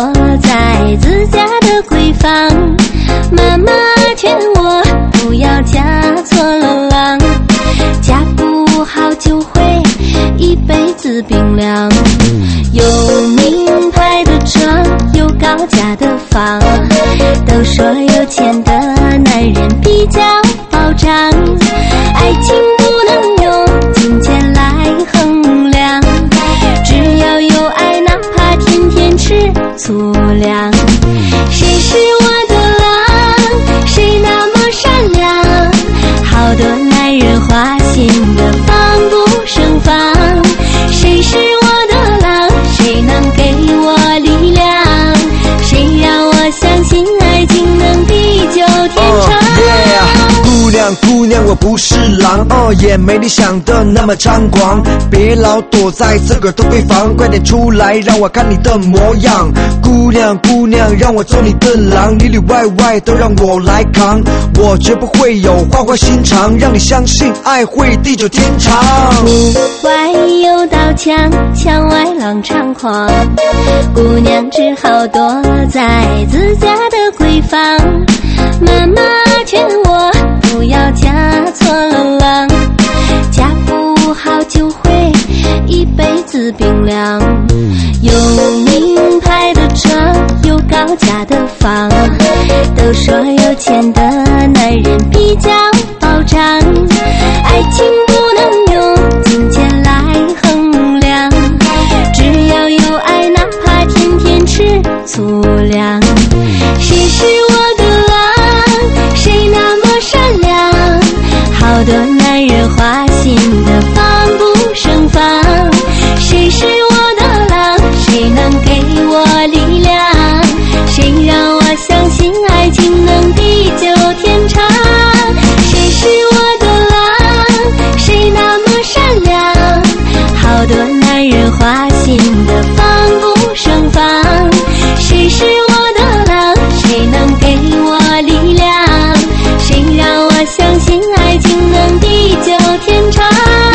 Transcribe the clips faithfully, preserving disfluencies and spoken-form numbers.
在自家的闺房，妈妈劝我不要嫁错了郎，嫁不好就会一辈子冰凉。有名牌的车，有高价的房，都说有钱的男人比较保障，爱情不能用金钱来衡量，只要有爱，哪怕天天吃粗粮。谁是我的郎？谁那么善良？好多男人花心的防不胜防。谁是我的郎？谁能给我力量？谁让我相信爱情能地久天长？ oh, yeah. 姑娘姑娘，我不是狼哦，也没你想的那么猖狂，别老躲在自个儿的闺房，快点出来让我看你的模样。姑娘姑娘，让我做你的郎，里里外外都让我来扛，我绝不会有花花心肠，让你相信爱会地久天长。 屋外有道墙，墙外浪猖狂，姑娘只好躲在自家的闺房，妈妈劝我不要嫁错了郎，嫁不好就会一辈子冰凉。有名牌的车，有高价的房，都说有钱的男人比较保障，爱情不能用金钱来衡量，只要有爱，哪怕天天吃粗粮。谁是我的郎？谁那么善良？好多男人花心的防不胜防。谁是我的郎？谁能给我力量？谁让我相信爱情能地久天长？谁是我的郎？谁那么善良？好多男人花心的防不胜防。谁是我的郎？谁能给我力量？谁让我相信爱情能地久天长？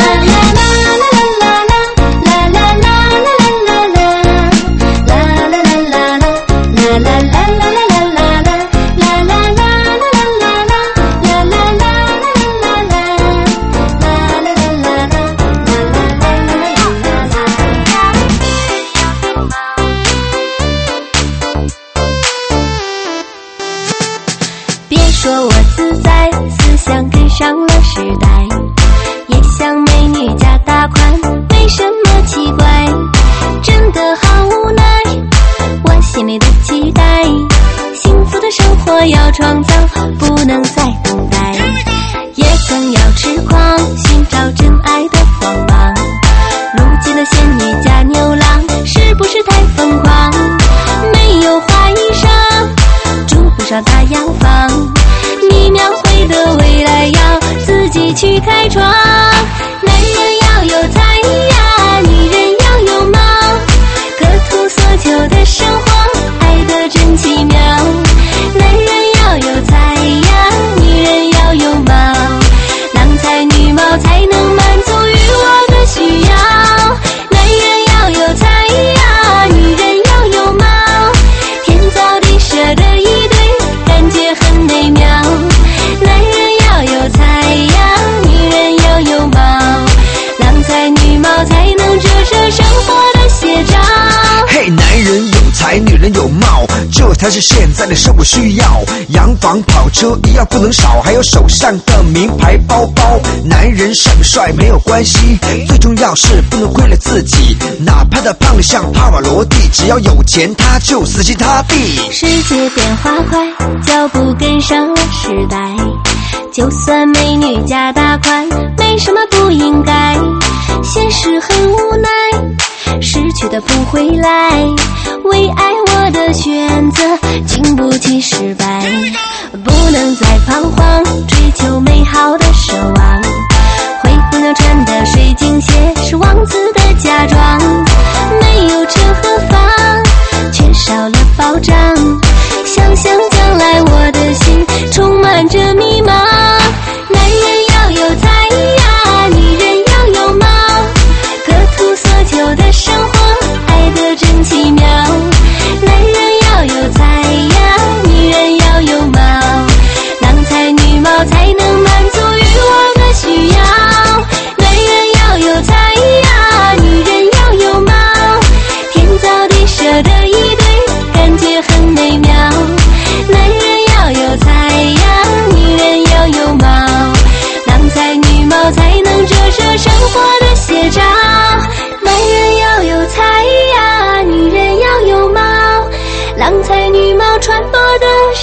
别说我自在，思想跟上了时代，也想美女加大款，没什么奇怪，真的好无奈，我心里的期待，幸福的生活要创造，不能再等待，也更要痴狂，寻找真爱的光芒。如今的仙女加牛郎，是不是太疯狂？没有花衣裳，住不上大洋房，你描绘的未来要自己去开创。男人要有才呀，女人要有貌，各图所求的生活，爱得真奇妙。男人要有才呀，女人要有貌，郎才女貌才能满足于我的需要。男人要有才呀，女人要有貌，天造地设的一对，感觉很美妙。男人要有才呀，女人要有貌，郎才女貌才能折射生活的写照。 嘿，男人有才，女人有貌，这才是现在的生活需要。洋房跑车一样不能少，还有手上的名牌包包。男人帅不帅没有关系，最重要是不能亏了自己。哪怕他胖得像帕瓦罗蒂，只要有钱他就死心塌地。 世界变化快，脚步跟上了时代，就算美女加大款，没什么不应该。现实很无奈，失去的不回来，为爱我的选择经不起失败，不能再彷徨，追求美好的奢望。灰姑娘穿的水晶鞋是王子的嫁妆，没有车和房，缺少了保障，想想将来我的心充满着迷茫。男人要有才呀，女人要有貌，各图所求的生活，爱得真奇妙。男人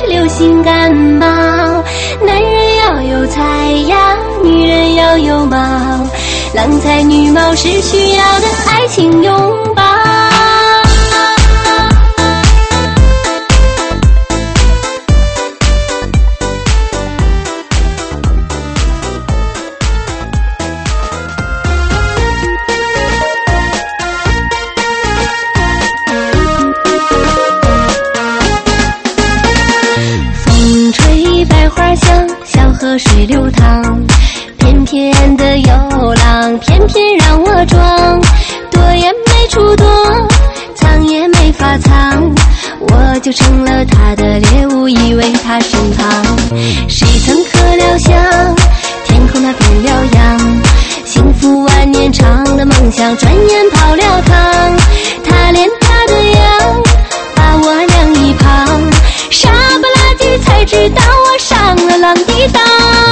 是流行感冒。男人要有才呀，女人要有貌，郎才女貌是需要的爱情拥抱。风吹百花香，小河水流淌，翩翩的游浪，偏偏让我装。躲也没处躲，藏也没法藏，我就成了他的猎物，依偎他身旁。谁曾可料想，天空那变了样，幸福万年长的梦想，转眼泡了汤。他恋他的样，把我晾一旁，傻不拉几才知道我上了浪的当。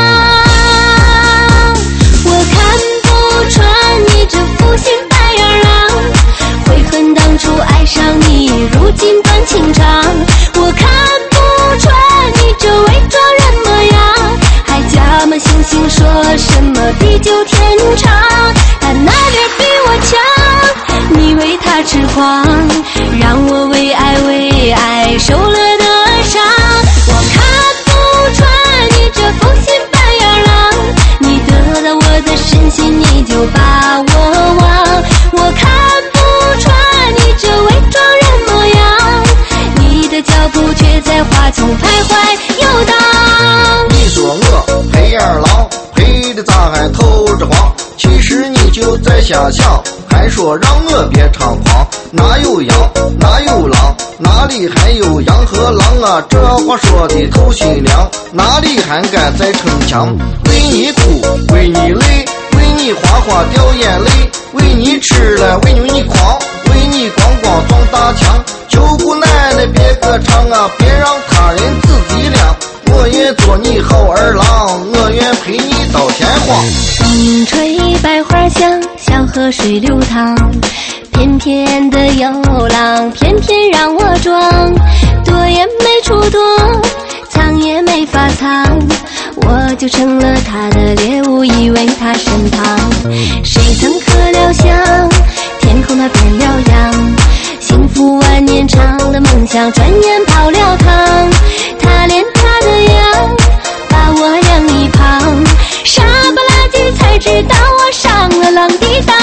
我看不穿你这负心白眼狼，悔恨当初爱上你，如今断情长。我看不穿你这伪装人模样，还假模惺惺说什么地久天长。他哪点比我强，你为他痴狂，让我为爱为爱受了的伤。我看不穿你这负心白眼狼，你得到我的真心你就把我忘。我看不穿你这伪装人模样，你的脚步却在花丛徘徊游荡。 你说我黑眼狼，黑的咋还透着黄？其实你就在瞎想，还说让我别猖狂。哪有羊哪有狼，哪里还有羊和狼啊？这话说的透心凉，哪里还敢再逞强？为你哭为你累，为你哗哗掉眼泪，为你吃了为你狂，为你咣咣撞大墙。舅姑奶奶别歌唱啊，别让他人自己凉。我也做你好儿郎，我愿陪你到天荒。 风吹百花香，小河水流淌，翩翩的游浪，偏偏让我装。躲也没处躲，藏也没法藏，我就成了他的猎物，依偎他身旁。谁曾可料想，天空它变了样，幸福万年长的梦想，转眼泡了汤。他恋他的样，把我晾一旁，傻不拉几才知道我上了浪的当。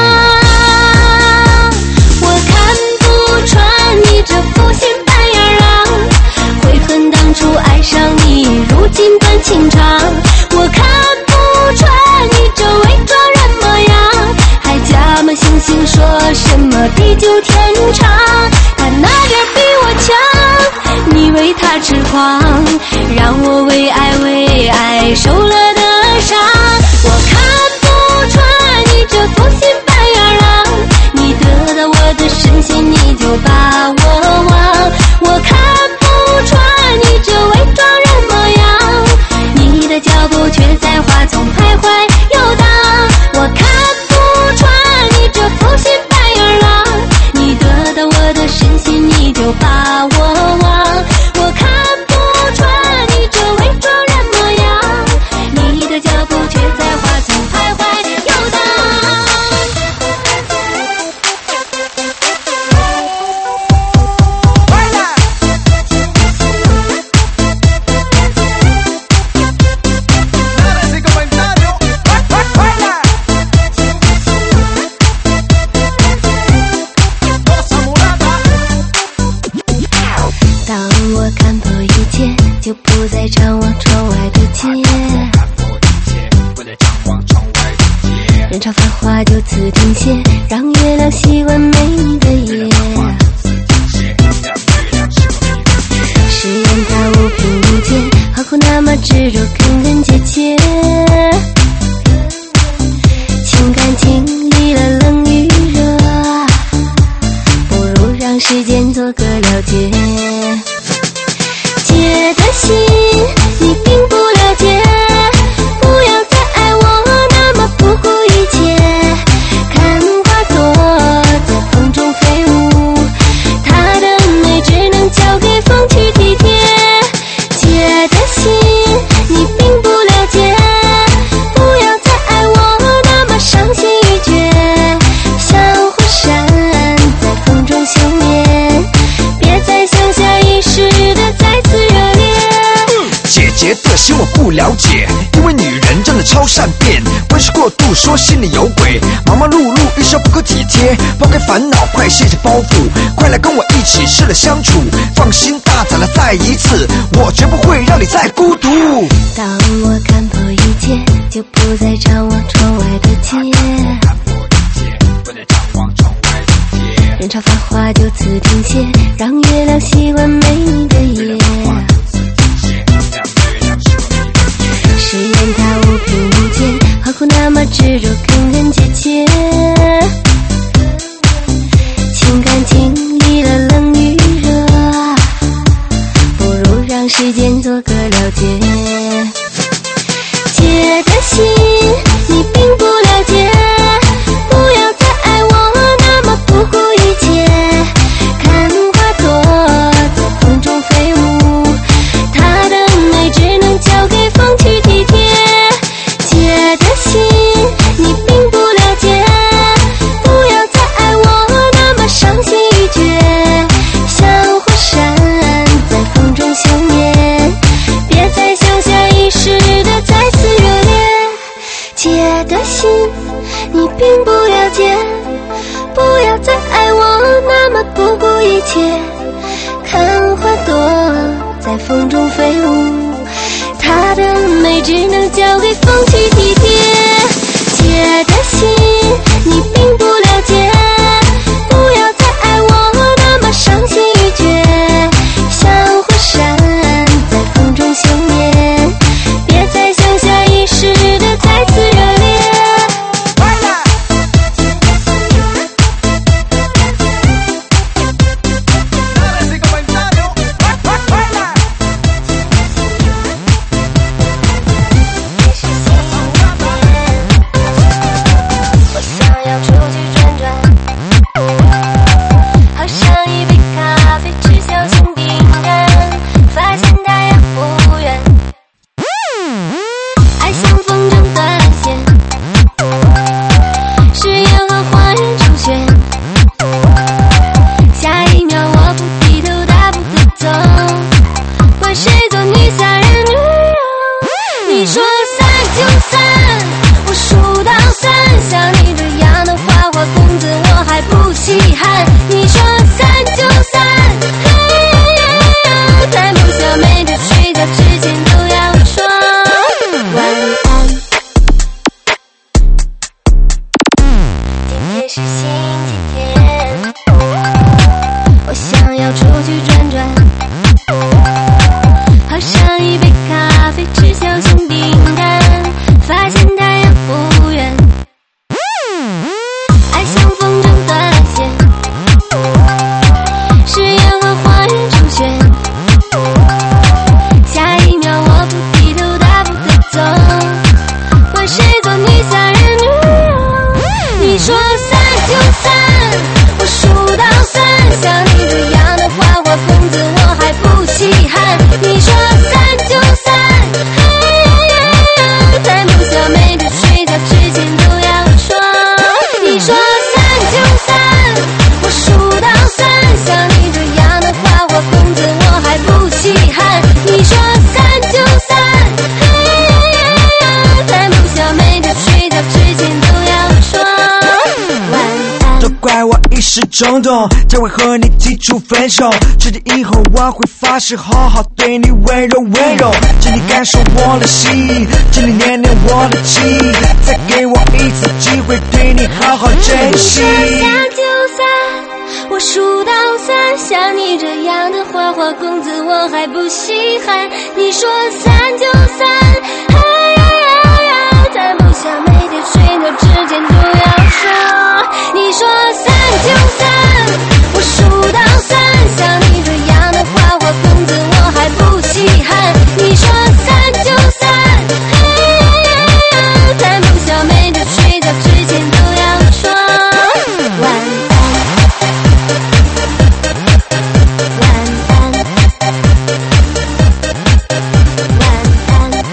我看不穿你这负心白眼狼，悔恨当初爱上你，如今断情长。我看不穿你这伪装人模样，还假模惺惺说什么地久天长。他哪点比我强，你为他痴狂，让我为爱为爱受了的伤。我看不穿你这负心白眼狼，你得到我的真心你就把我忘。我看不穿你这伪装人模样，你的脚步却在花丛徘徊游荡。我看不穿你这负心白眼狼，你得到我的真心你就把我忘。我看不穿你这伪装人模样，你的脚步却在花丛徘徊游荡。当我看破一切，就不再张望窗外的街，人潮繁华就此停歇，让月亮习惯没你的夜。誓言它无凭无据，何苦那么执着根根结结？情感经历了冷与热，不如让时间做个了结。借的心你并不了解，不要再爱我那么不顾一切。看花朵在风中飞舞，它的美只能交给风去体贴。 不了解，因为女人真的超善变，温习过度说心里有鬼，忙忙碌碌一生不够体贴，抛开烦恼快卸下包袱，快来跟我一起试了相处，放心大胆的再一次，我绝不会让你再孤独。 当我看破一切，就不再张望窗外的街，人潮繁华就此停歇，让月亮习惯美丽的夜。誓言它无凭无据，何苦那么执着更人结切？情感经历了冷与热，不如让时间做个了结。借的心你并不了解，不要再爱我那么不顾一切，看花朵在风中飞舞，它的美只能交给风去体贴。借的心你并不了解，不要再爱我那么伤心欲绝，像火山在风中熄灭，别再想下一世的再次热烈。借的心你并不了解，不要再爱我那么不顾一切，看花朵在风中飞舞，它的美只能交给风去体贴。借的心你并不了解，不要再爱我那么伤心欲绝，像火山在风中熄灭，别再想下一世的再次热烈。 冲动才会和你提出分手，确定以后我会发誓好好对你温柔温柔，请你感受我的心，请你念念我的情，再给我一次机会对你好好珍惜。 你说散就散，我数到三，像你这样的花花公子我还不稀罕。你说散就散，哎呀呀呀，再不想每天睡觉之前都要说。你说散就散，我数到三，像你这样的花花公子我还不稀罕。你说散就散，哎呀呀呀，再不想每天睡觉之前都要说晚安，晚安，晚安，晚安。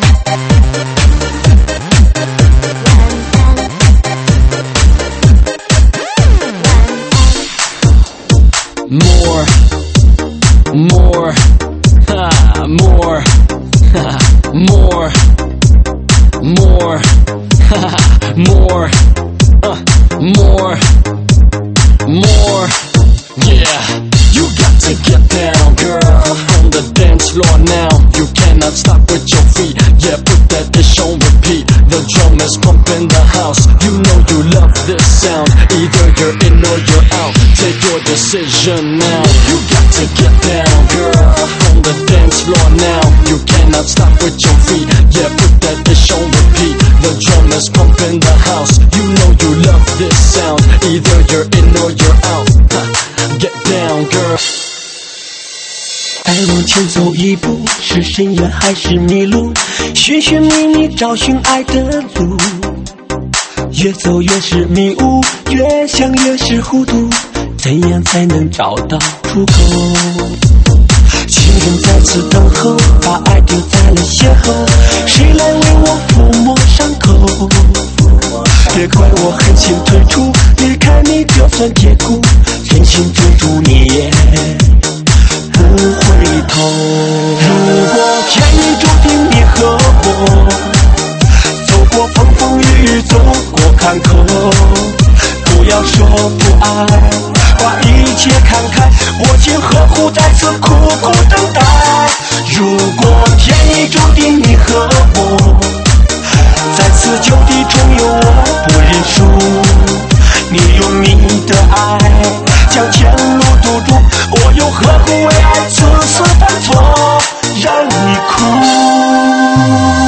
More, more, ha, more, ha. more, more, more, uh, more, more, yeah. You got to get down, girl, on the dance floor now. You cannot stop with your feet, yeah, put that dish on repeat. The drum is pumping the house, you know you love this sound. Either you're in or you're out, take your decision now. You got to get down, girl, on the dance floor now. You cannot stop with your feet, yeah, put that dish on repeat. The drum is pumping the house, you know you love this sound. Either you're in or you're out, get down, girl. 再往前走一步，是深渊还是迷路？寻寻觅觅，找寻爱的路。越走越是迷雾，越想越是糊涂。怎样才能找到出口？情人在此等候，把爱丢在了邂逅。谁来为我抚摸伤口？别怪我狠心退出，离开你就算结束。真心追逐你也不回头。如果天意注定你和我走过风风雨雨，走过坎坷，不要说不爱，把一切看开，我竟何苦在此苦苦等待。如果天意注定你和我在此就地重游，我不认输，你用你的爱将前路堵住，我又何苦为爱此次犯错，让你哭。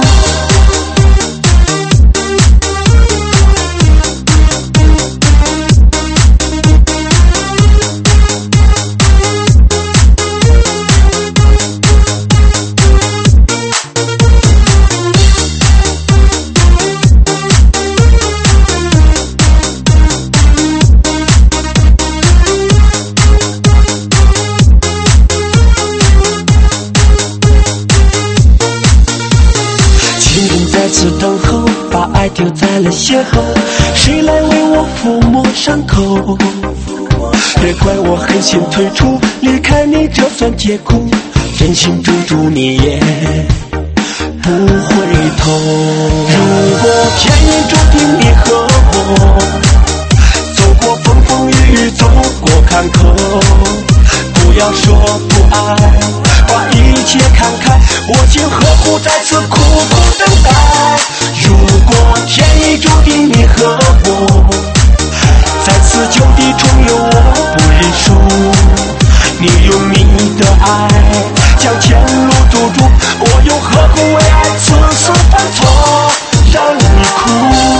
丢在了邂逅，谁来为我抚摸伤口？别怪我狠心退出，离开你就算结束，真心追逐你也不回头。如果天意注定你和我走过风风雨雨，走过坎坷，不要说不爱，把一切看开，我竟何苦在此苦苦等待。如果天意注定你和我在此就地重游，我不认输，你用你的爱将前路堵住，我又何苦为爱此次犯错，让你哭，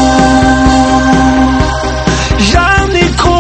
让你哭。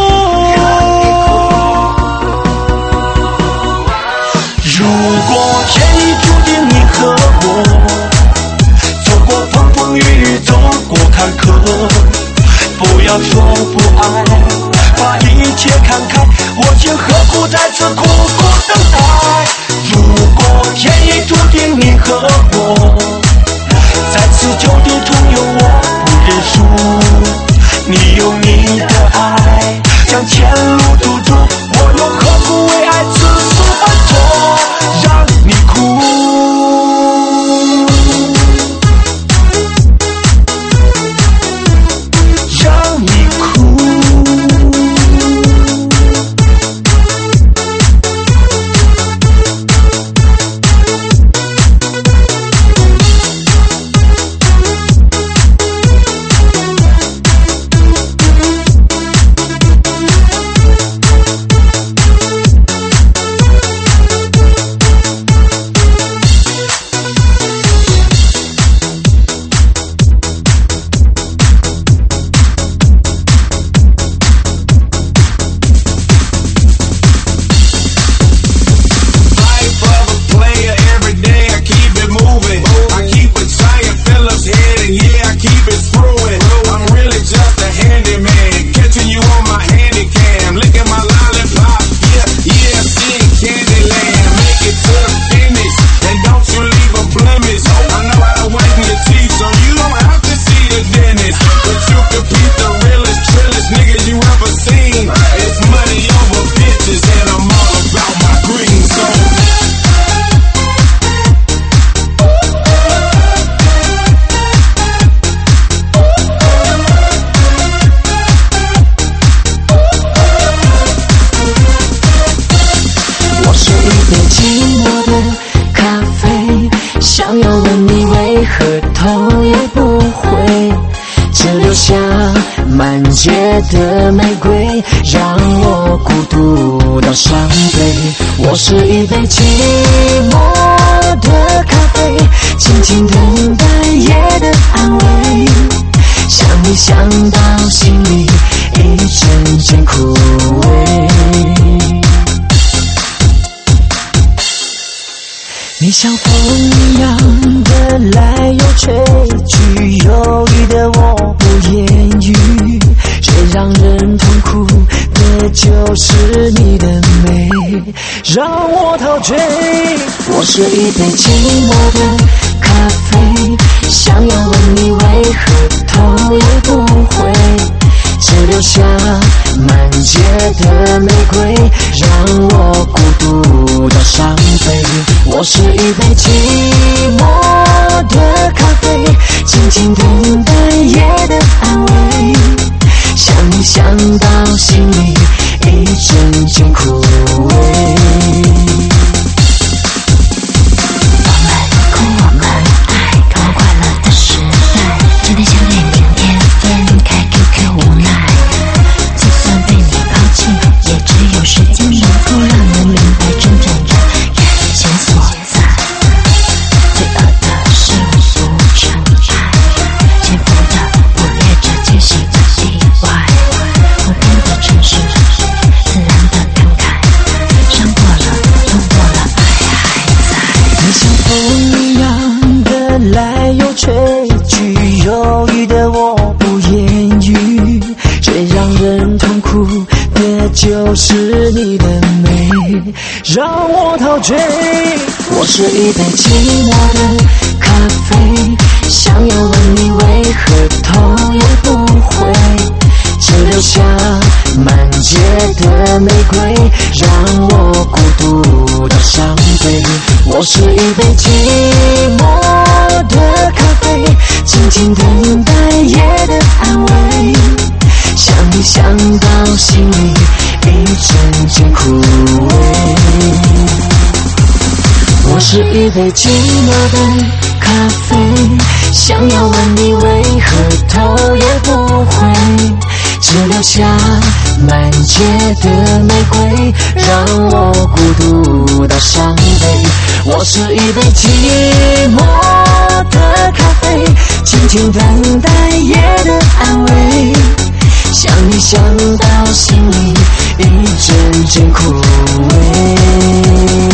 如果天意注定你和我走过风风雨雨，走过坎坷，不要说不爱，把一切看开，我竟何苦在此苦苦等待。如果天意注定你和我在此就地重游，我不认输，你用你的爱将前路堵住，我又何苦为爱此次犯错，让你哭。 杯寂寞的咖啡，想要问你为何头也不回，只留下满街的玫瑰，让我孤独到伤悲。我是一杯寂寞的咖啡，静静等待夜的安慰，想你想到心里一阵阵枯萎。你像风一样的来又吹，具有意的我不言语，最让人痛苦的就是你的美，让我陶醉。我是一杯寂寞的咖啡，想要问你为何头也不回，只留下满街的玫瑰，让我孤独到伤悲。我是一杯寂寞的咖啡，静静等待夜的安慰，想你想到心里一阵阵枯萎。 我们哭，我们爱，多快乐的时代，整天相恋，天天分开 ，Q Q 无奈。就算被你抛弃，也只有时间能够让人明白真正的感情所在。罪恶的是不成爱，幸福的捕猎着惊喜的意外。我变的城市，自然的感慨，伤过了，痛过了，爱还在。 你像风一样的来又吹，具有意的我不言语，最让人痛苦的就是你的美，让我陶醉。我是一杯寂寞的咖啡，想要问你为何头也不回，只留下满街的玫瑰，让我孤独到伤悲。我是一杯寂寞的咖啡，静静等待夜的安慰，想你想到心里一阵阵枯萎。我是一杯寂寞的咖啡，想要问你为何头也不回，只留下满街的玫瑰，让我孤独到伤悲。我是一杯寂寞的咖啡，静静等待夜的安慰，想你想到心里一阵阵枯萎。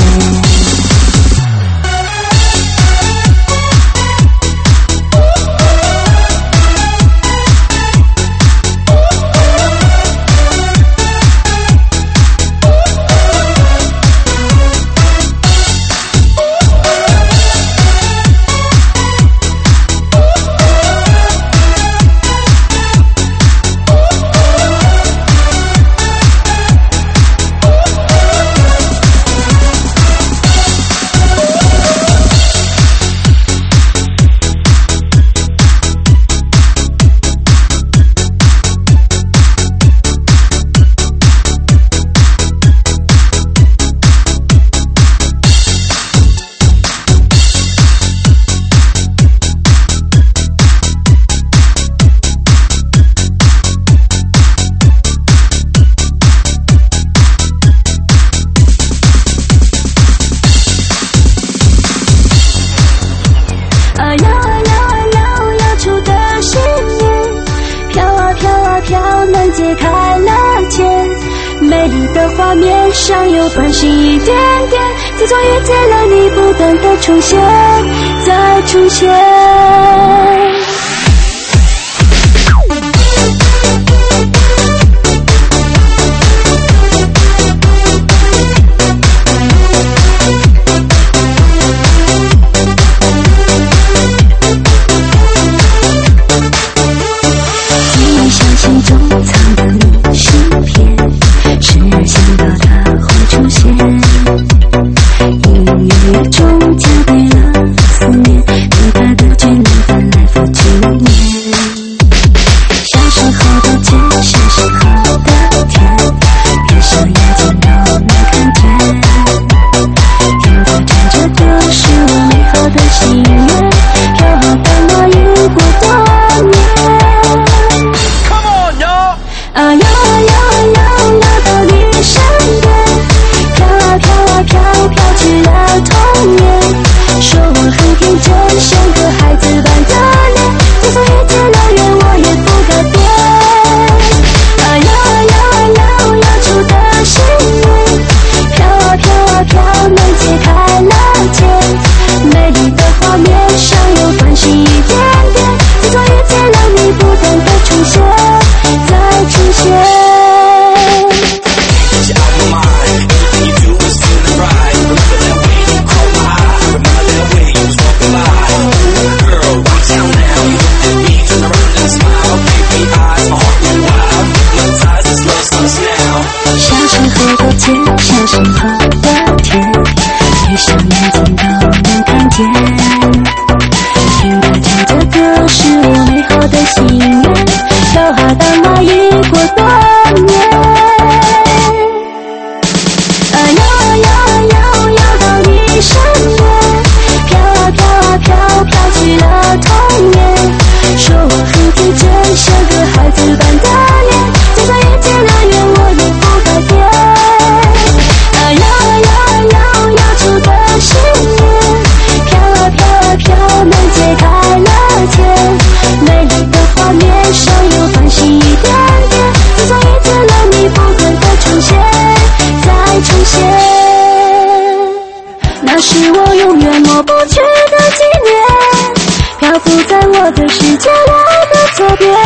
上有繁星一点点，自从遇见了你，不断的出现，再出现。你像心中藏的明信片，时而想到它会出现，音乐中加倍了思念，对它的眷恋泛滥了童年，说我很天真，像个孩子般的脸，就算一切遥远我也不改变。啊摇啊摇啊摇，摇出的心愿，飘啊飘啊飘，能解开了结，美丽的画面上有繁星一点点，就算一切让你不断的出现，再出现。小时候的街，小时候的天，闭上眼睛都能看见。听他唱着歌，是我美好的心愿，飘啊荡啊已过多年。啊摇啊摇啊摇，摇到你身边，飘啊飘啊飘，飘起了童年。说我很天真，像个孩子般的脸，就算一切遥远我也不改变。啊摇啊摇啊摇，摇出的心愿，飘啊飘啊飘，能解开了结，美丽的画面上有繁星一点点，就算一切让你不断的出现，再出现。那是我永远抹不去的纪念，漂浮在我的世界我的左边。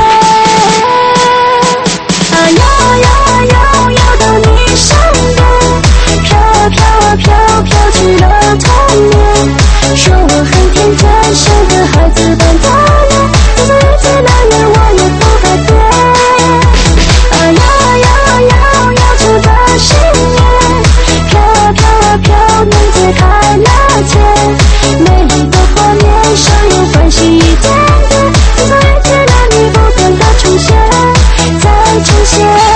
啊摇啊摇啊摇，摇到你身边，飘啊飘啊飘，飘去了童年。说我很天真，像个孩子般的脸，就算一切遥远我也不改变。啊摇啊摇啊摇，摇出的心愿，飘啊飘啊飘，能解开了结，美丽的画面上有繁星一点点，就算一切让你不断的出现，再出现。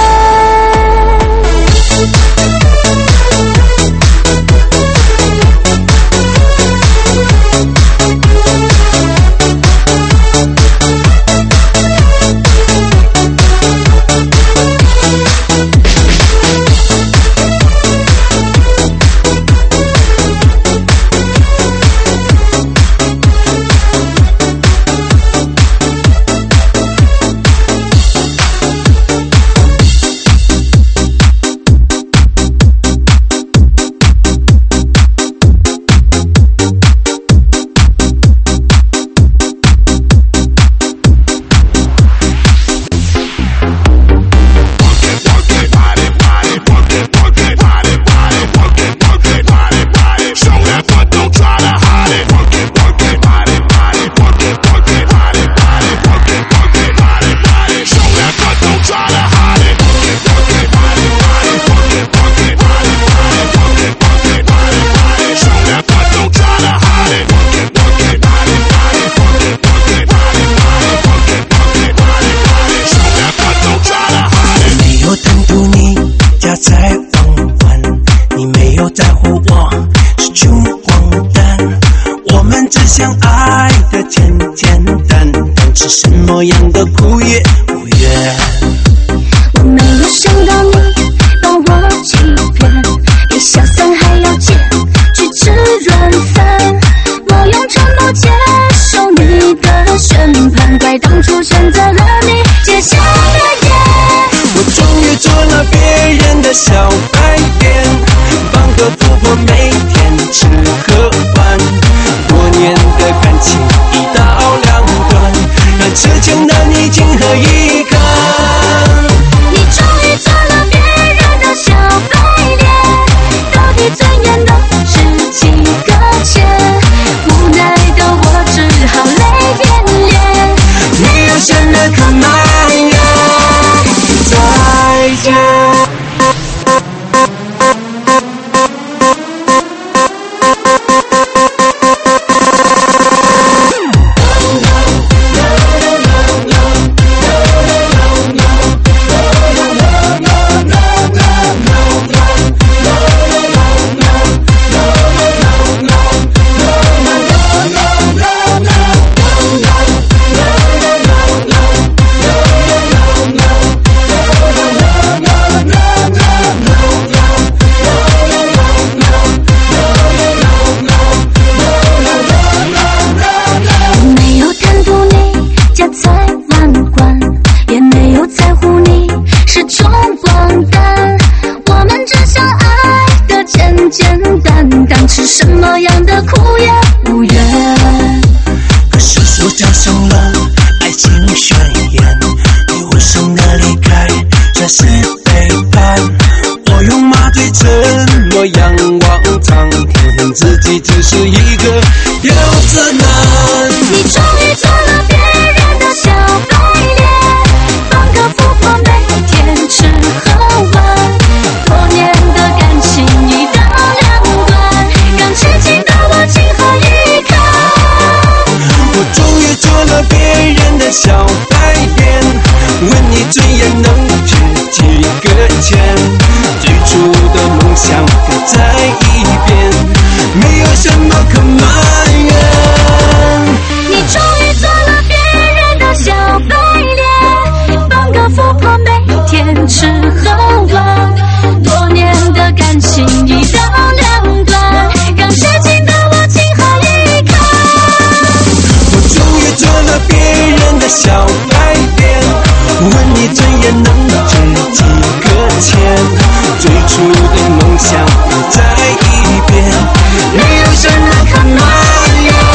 坚持什么样的苦也无怨。 可是说加上了爱情宣言，你为什么离开？这是背叛。我用马腿沉默仰望苍天，恨自己只是一个有责男。 你终于做了别人的小白脸，放个富婆每天吃喝玩，多年的感情一刀两断，让痴情的我情何以堪？ 我终于做了别人的小白脸，问你尊严能值几个钱？最初的梦想搁在一边，没有什么可埋怨。 你终于做了别人的小白脸，当个富婆每天吃喝玩，多年的感情一刀两断，让痴情的我情何以堪？ 我终于做了别人的小白脸，问你尊严能值几个钱？最初的梦想搁在一边，没有什么可埋怨。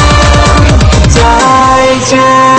再见。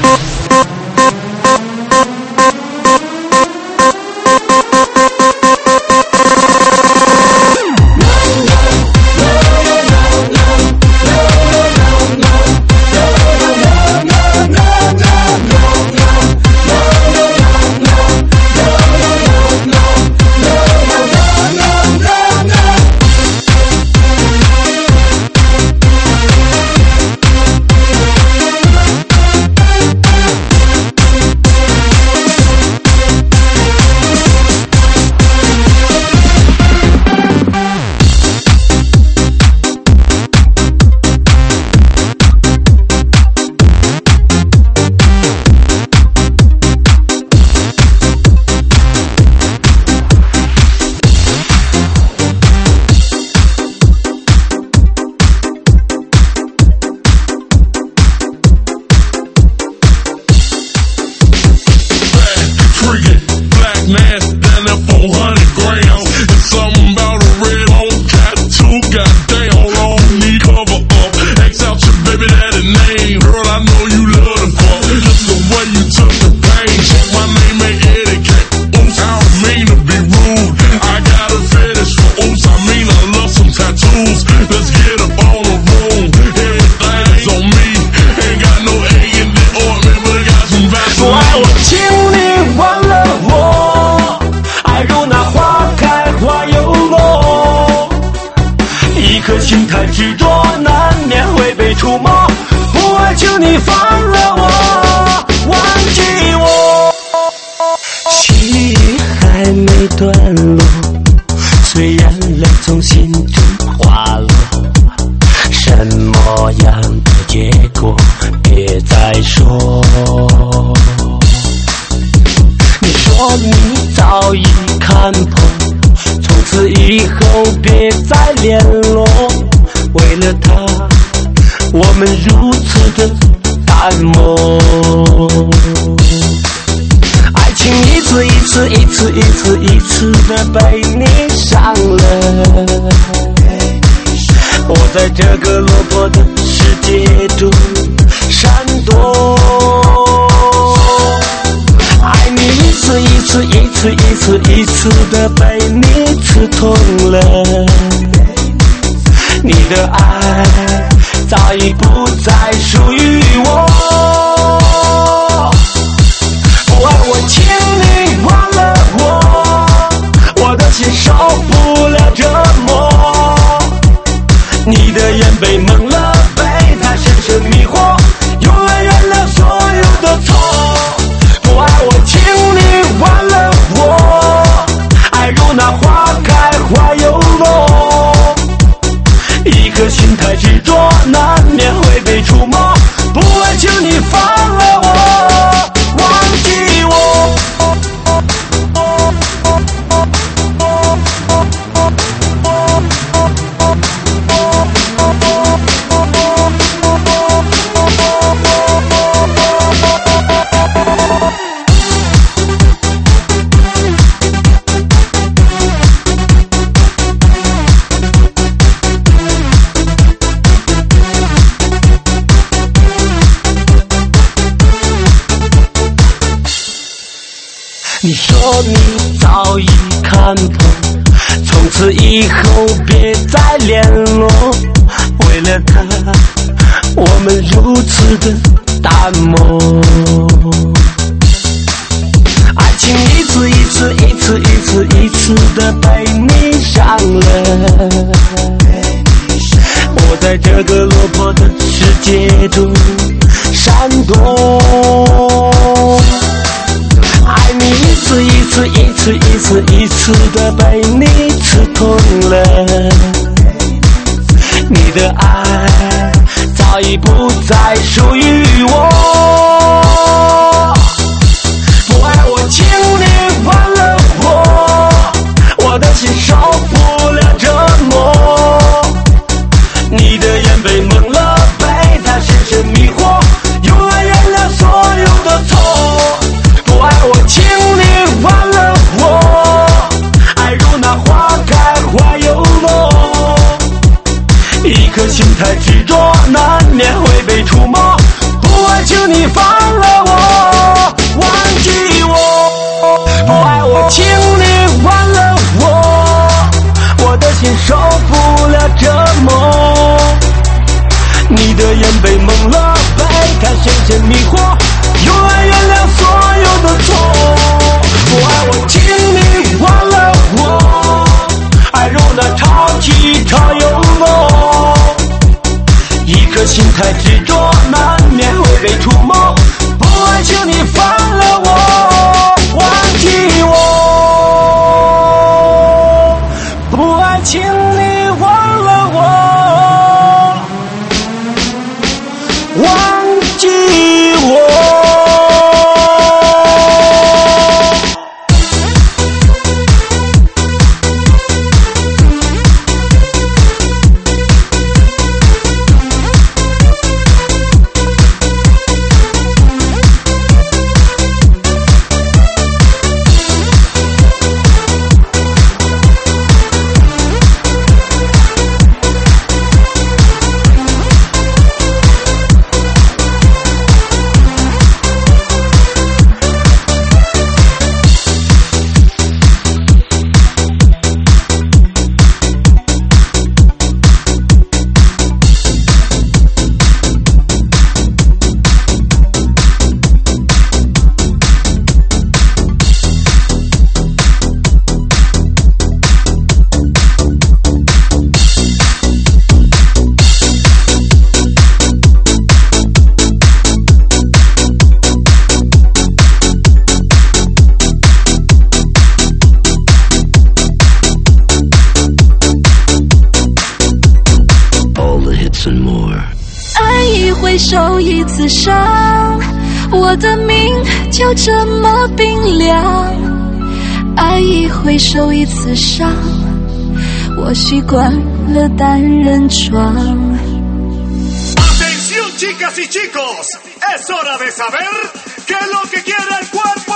这个落魄的世界中闪躲，爱你一次一次一次一次一次的被你刺痛了，你的爱早已不再属于我，不爱我请你忘了我，我的心受不了折磨，你的眼被蒙了，被他深深迷惑，用来原谅所有的错。不爱我，请你忘了我，爱如那花开花又落，一颗心太执着，难免会被触摸。不爱，请你放了我，忘记我。 说你早已看透，从此以后别再联络。为了他，我们如此的淡漠。爱情一次一次一次一次一次的被你伤了，我在这个落魄的世界中闪躲。爱你一次一次一次一次一次的被你刺痛了，你的爱早已不再属于我。不爱我，请你忘了我，我的心受不了折磨。你的眼被蒙了，被他深深迷惑，永远原谅所有的错。不爱我，请你忘了我，爱如那花开花又落。一颗心太执着，难免会被触摸。不爱，请你放了我，忘记我。不爱我，请你忘了我，我的心受不了折磨。你的眼被蒙了，被他深深迷惑，永远原谅所有的错。不爱我，请你忘了我，爱如那潮起潮又落。一颗心太执着，难免会被触摸。不爱，请你放了我，忘记我。不爱，请你忘了我，忘记我。 受一次伤，我的命就这么冰凉。爱一回受一次伤，我习惯了单人床。 Atención chicas y chicos, es hora de saber qué es lo que quiere el cuerpo.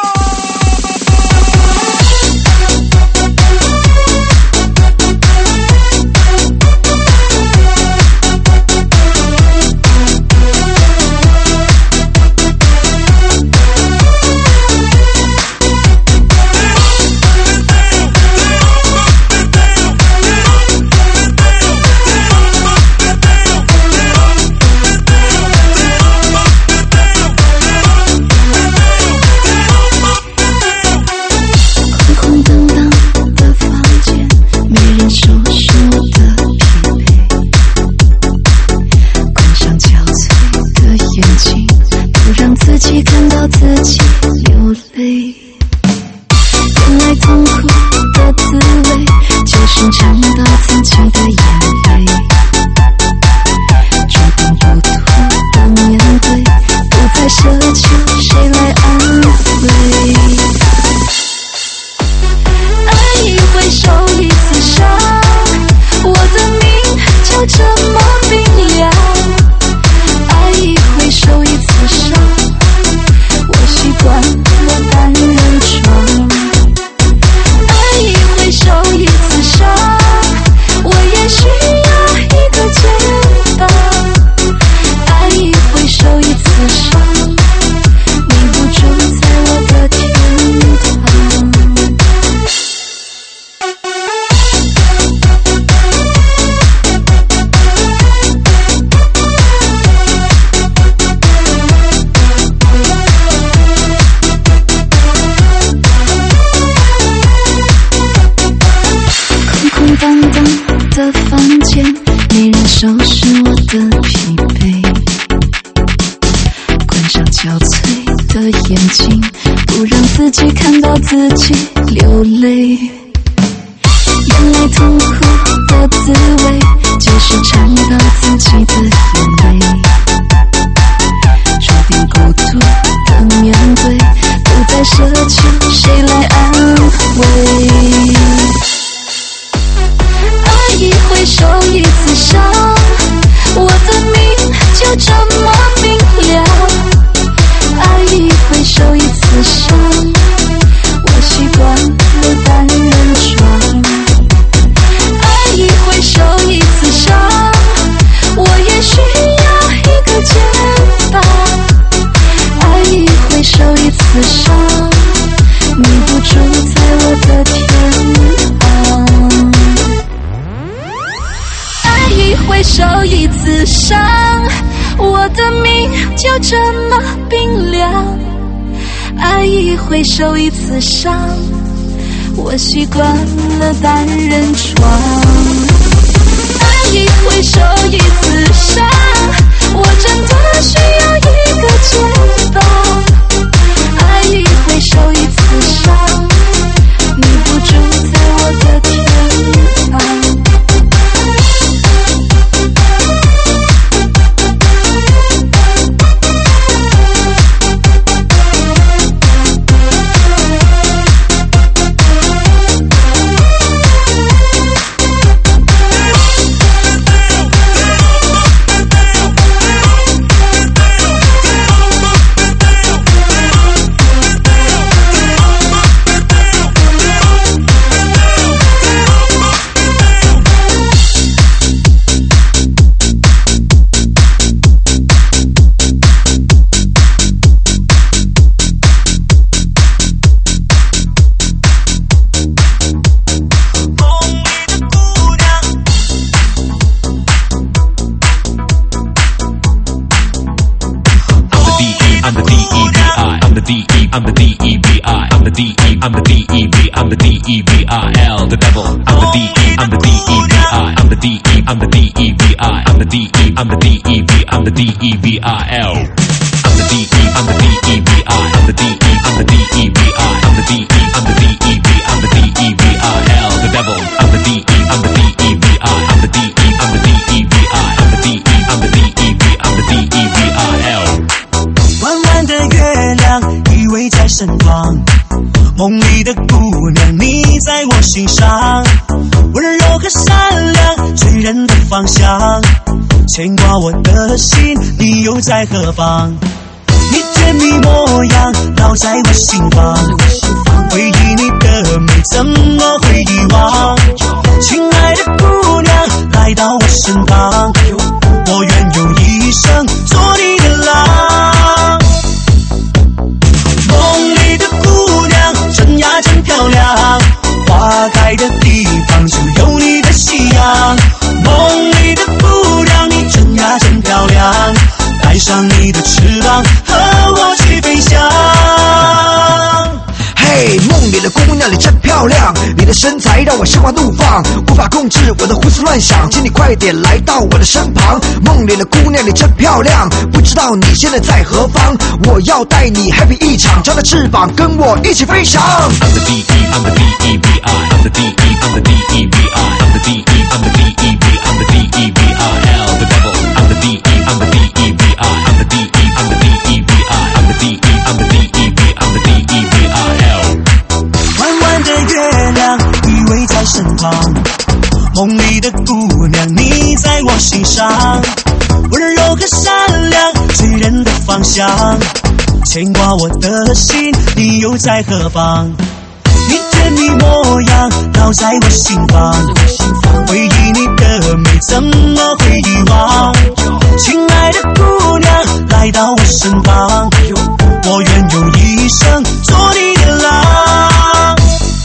我习惯收拾我的疲惫，关上憔悴的眼睛，不让自己看到自己流泪。原来痛苦的滋味，就是尝到自己的眼泪。注定孤独的面对，不再奢求谁来安慰。爱一回首一次伤，我的命就这么冰凉。爱一回首一次伤，我习惯了单人床。爱一回首一次伤，我也需要一个肩膀。爱一回首一次伤，你不住在我的天堂。爱一回首一次伤，我的命就这么冰凉。爱一回首一次伤，我习惯了单人床。爱一回首一次伤，我真的需要一个肩膀。爱一回首一次伤，你不住在我的天堂。 I'm the D E V I, I'm the D E, I'm the D E V, I'm the D E V I L, the devil. I'm the D E, I'm the D E V I, I'm the D E, I'm the D E V I, I'm the D E, I'm the D E V, I'm the D E V I L. I'm the D E, I'm the D E V I, I'm the D E, I'm the D E V I, I'm the D E, I'm the D E V, I'm the D E V I L, the devil. I'm the D E, I'm the D E V I, I'm the D E, I'm the D E V I, I'm the D E, I'm the D E V, I'm the D E V I L. 弯弯的月亮依偎在身旁，梦里的姑娘你在我心上，温柔和善良醉人的芳香，牵挂我的心你又在何方？你甜蜜模样烙在我心房，回忆你的美怎么会遗忘？亲爱的姑娘来到我身旁，我愿用一生做你的郎。梦里的姑娘真呀真漂亮，花开的地方就有你的夕阳。梦里的姑娘你真呀真漂亮，带上你的翅膀和我去飞翔。 嘿，梦里的姑娘你真漂亮，你的身材让我心花怒放，无法控制我的胡思乱想，请你快点来到我的身旁。梦里的姑娘你真漂亮，不知道你现在在何方，我要带你 happy 一场，张着翅膀跟我一起飞翔。 I'm the D E, I'm the D E V I, I'm the D E, I'm the D E V I, I'm the D E, I'm the D E V, I'm the D E V I L, the devil. I'm the D E, I'm the D E V I, I'm the D E, I'm the D E V I, I'm the D E, I'm the D E V, I'm the D E V I L. 弯弯的月亮依偎在身旁，梦里的姑娘你在我心上，温柔和善良醉人的芳香，牵挂我的心你又在何方？你甜蜜模样烙在我心房，回忆你的美怎么会遗忘？亲爱的姑娘来到我身旁，我愿用一生做你的郎。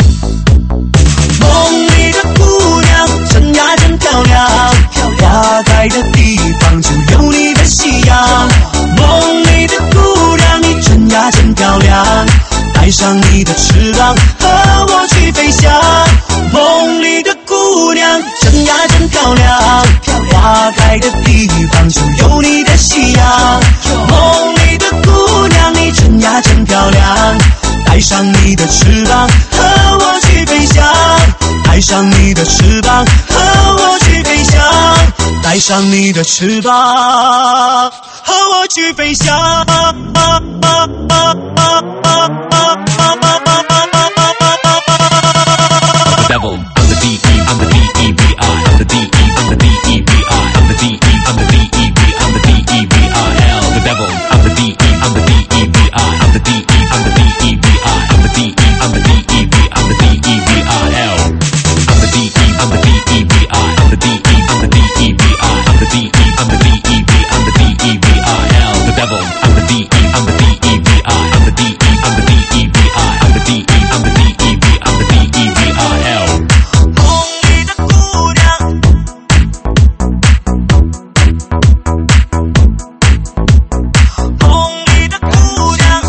梦里的姑娘真呀真漂亮，花开的地方就有你的夕阳。梦里的姑娘你真呀真漂亮，带上你的翅膀和我去飞翔。梦里的姑娘真呀真漂亮，花开在的地方就有你的夕阳。梦里的姑娘，你真呀真漂亮，带上你的翅膀，和我去飞翔。带上你的翅膀，和我去飞翔。带上你的翅膀，和我去飞翔。 Devil, I'm the D E, I'm the D E V I, I'm the D E, I'm the D E V I, I'm the D E, I'm the D E V, I'm the D E V I L. The devil, I'm the D E, I'm the D E V I, I'm the D E, I'm the D E V I, I'm the D E, I'm the D E V, I'm the D E V I L. I'm the D E, I'm the D E V I, I'm the D E, I'm the D E V I, I'm the D E, I'm the D E V, I'm the D E V I L. The devil, I'm the D E, I'm the D E V I, I'm the D E, I'm the D E V I, I'm the D E, I'm the D E V, I'm the D E V I L. 梦里的姑娘，梦里的姑娘，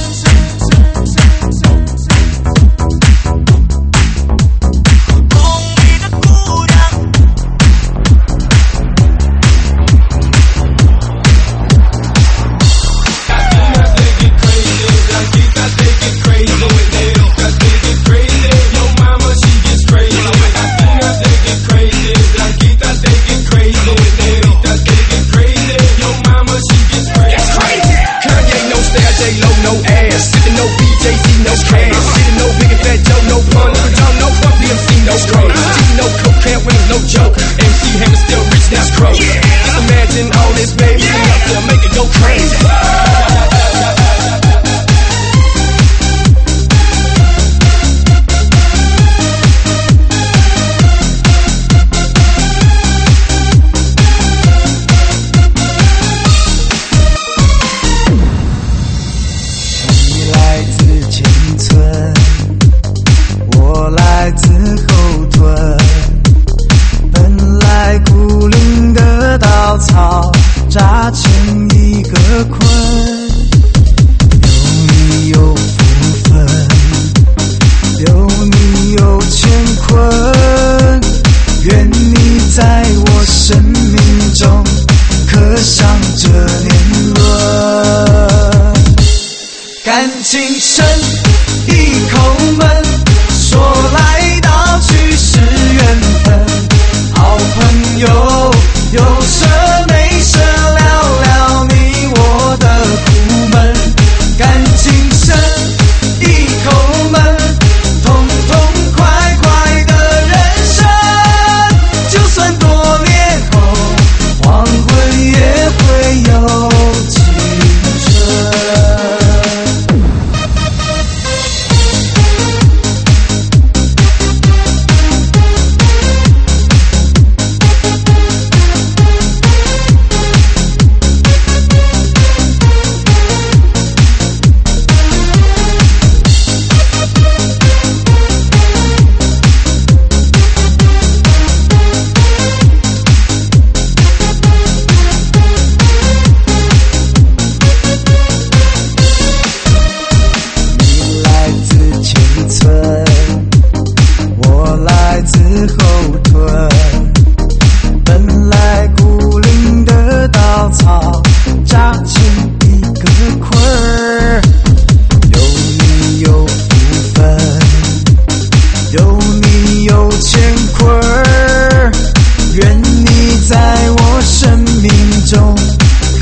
梦里的姑娘。 No joke, M C Hammer still rich, that's crow. Just imagine all this baby enough to make it go crazy.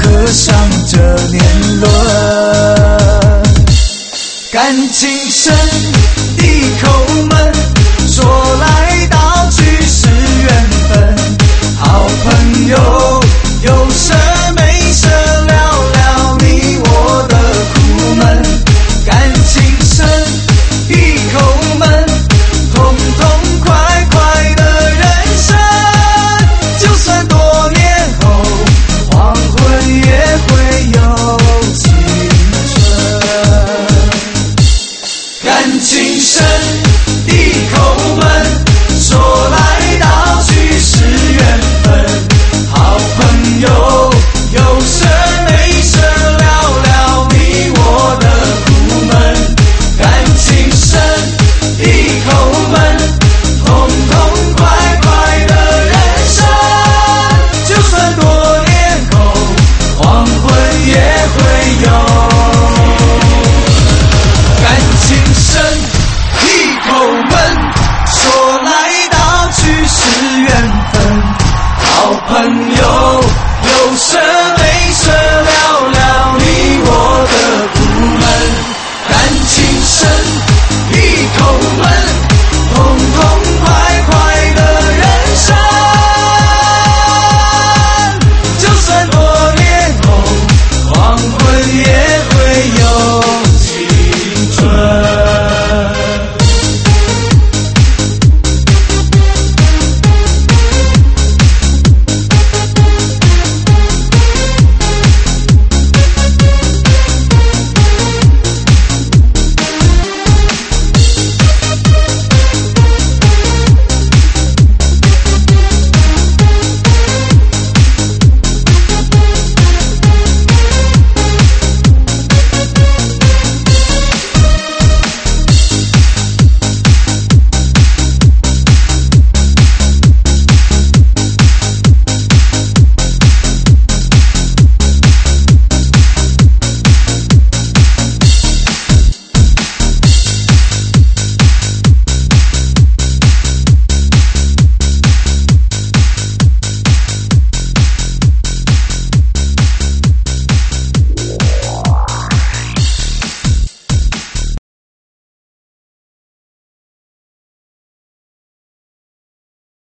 感情深。